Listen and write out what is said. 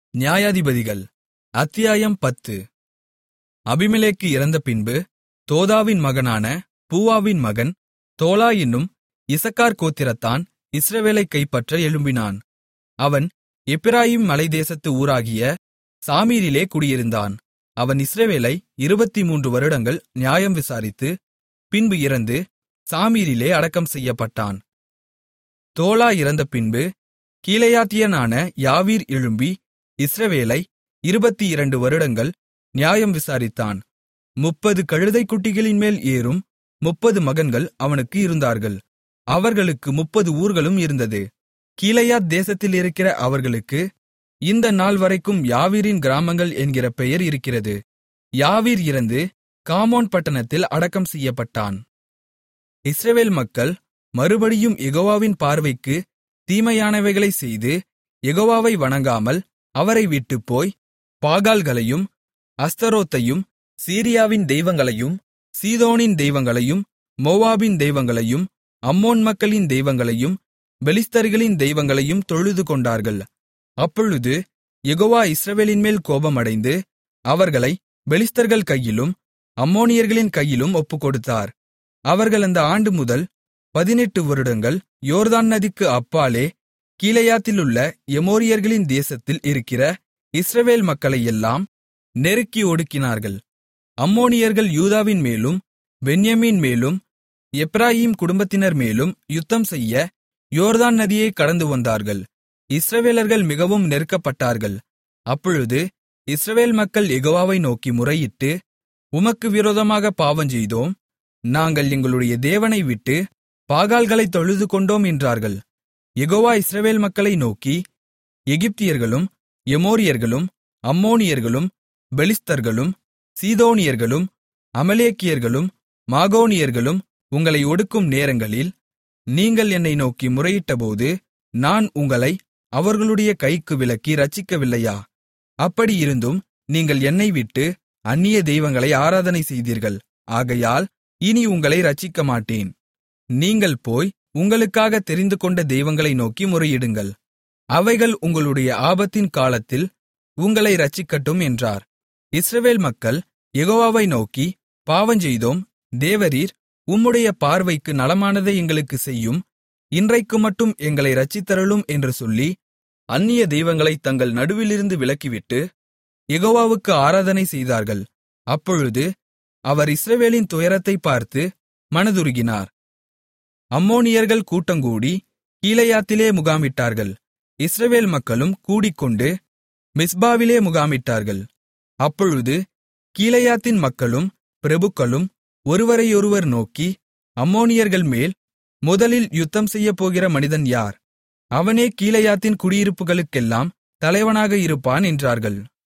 நியாயாதிபதிகள் அத்தியாயம் 10. அபிமெலேக்கு இறந்தபின்பு தோதாவின் மகனான பூவாவின் மகன் தோலா என்னும் இசக்கார் கோத்திரத்தான் இஸ்ரவேலைக் கைப்பற்ற எழும்பினான். அவன் எப்பிராயீம் மலைத்தேசத்து ஊராகிய சாமீரிலே குடியிருந்தான். அவன் இஸ்ரவேலை 23 வருடங்கள் நியாயம் விசாரித்து, பின்பு இறந்து சாமீரிலே அடக்கம் செய்யப்பட்டான். தோலா இறந்தபின்பு கீலேயாத்தியனான யாவீர் எழும்பி இஸ்ரவேலை 22 வருடங்கள் நியாயம் விசாரித்தான். 30 கழுதைக்குட்டிகளின்மேல் ஏறும் 30 மகன்கள் அவனுக்கு இருந்தார்கள். அவர்களுக்கு 30 ஊர்களும் இருந்தது. கீலேயாத் தேசத்திலிருக்கிற அவர்களுக்கு இந்த நாள்வரைக்கும் யாவீரின் கிராமங்கள் என்கிற பெயர் இருக்கிறது. யாவீர் இறந்து காமோன் பட்டணத்தில் அடக்கம் செய்யப்பட்டான். இஸ்ரவேல் மக்கள் மறுபடியும் யெகோவாவின் பார்வைக்கு தீமையானவைகளைச் செய்து யெகோவாவை வணங்காமல் அவரை விட்டுப்போய் பாகால்களையும் அஸ்தரோத்தையும் சீரியாவின் தெய்வங்களையும் சீதோனின் தெய்வங்களையும் மோவாபின் தெய்வங்களையும் அம்மோன் மக்களின் தெய்வங்களையும் பெலிஸ்தர்களின் தெய்வங்களையும் தொழுதுகொண்டார்கள். அப்பொழுது யெகோவா இஸ்ரவேலின்மேல் கோபமடைந்து அவர்களை பெலிஸ்தர்கள் கையிலும் அம்மோனியர்களின் கையிலும் ஒப்புக்கொடுத்தார். அவர்கள் அந்த ஆண்டு முதல் 18 வருடங்கள் யோர்தான் நதிக்கு அப்பாலே கீலேயாத்திலுள்ள எமோரியர்களின் தேசத்தில் இருக்கிற இஸ்ரவேல் மக்களையெல்லாம் நெருக்கி ஒடுக்கினார்கள். அம்மோனியர்கள் யூதாவின் மேலும் பென்யமீன் மேலும் எப்பிராயீம் குடும்பத்தினர் மேலும் யுத்தம் செய்ய யோர்தான் நதியை கடந்து வந்தார்கள். இஸ்ரவேலர்கள் மிகவும் நெருக்கப்பட்டார்கள். அப்பொழுது இஸ்ரவேல் மக்கள் யெகோவாவை நோக்கி முறையிட்டு, உமக்கு விரோதமாக பாவஞ்செய்தோம், நாங்கள் எங்களுடைய தேவனை விட்டு பாகால்களைத் தொழுதுகொண்டோம் என்றார்கள். யெகோவா இஸ்ரவேல் மக்களை நோக்கி, எகிப்தியர்களும் எமோரியர்களும் அம்மோனியர்களும் பெலிஸ்தர்களும் சீதோனியர்களும் அமலேக்கியர்களும் மாகோனியர்களும் உங்களை ஒடுக்கும் நேரங்களில் நீங்கள் என்னை நோக்கி முறையிட்டபோது நான் உங்களை அவர்களுடைய கைக்கு விலக்கி இரட்சிக்கவில்லையா? அப்படியிருந்தும் நீங்கள் என்னை விட்டு அந்நிய தெய்வங்களை ஆராதனை செய்தீர்கள். ஆகையால் இனி உங்களை இரட்சிக்கமாட்டேன். நீங்கள் போய் உங்களுக்காக தெரிந்துகொண்ட தெய்வங்களை நோக்கி முறையிடுங்கள். அவைகள் உங்களுடைய ஆபத்தின் காலத்தில் உங்களை இரட்சிக்கட்டும் என்றார். இஸ்ரவேல் மக்கள் யெகோவாவை நோக்கி, பாவஞ்செய்தோம், தேவரீர் உம்முடைய பார்வைக்கு நலமானதை எங்களுக்குச் செய்யும், இன்றைக்கு மட்டும் எங்களை இரட்சித்தருளும் என்று சொல்லி அந்நிய தெய்வங்களைத் தங்கள் நடுவிலிருந்து விலக்கிவிட்டு யெகோவாவுக்கு ஆராதனை செய்தார்கள். அப்பொழுது அவர் இஸ்ரவேலின் துயரத்தைப் பார்த்து மனதுருகினார். அம்மோனியர்கள் கூட்டங்கூடி கீலேயாத்திலே முகாமிட்டார்கள். இஸ்ரவேல் மக்களும் கூடிக்கொண்டு மிஸ்பாவிலே முகாமிட்டார்கள். அப்பொழுது கீலேயாத்தின் மக்களும் பிரபுக்களும் ஒருவரையொருவர் நோக்கி, அம்மோனியர்கள் மேல் முதலில் யுத்தம் செய்யப்போகிற மனிதன் யார்? அவனே கீலேயாத்தின் குடியிருப்புகளுக்கெல்லாம் தலைவனாக இருப்பான் என்றார்கள்.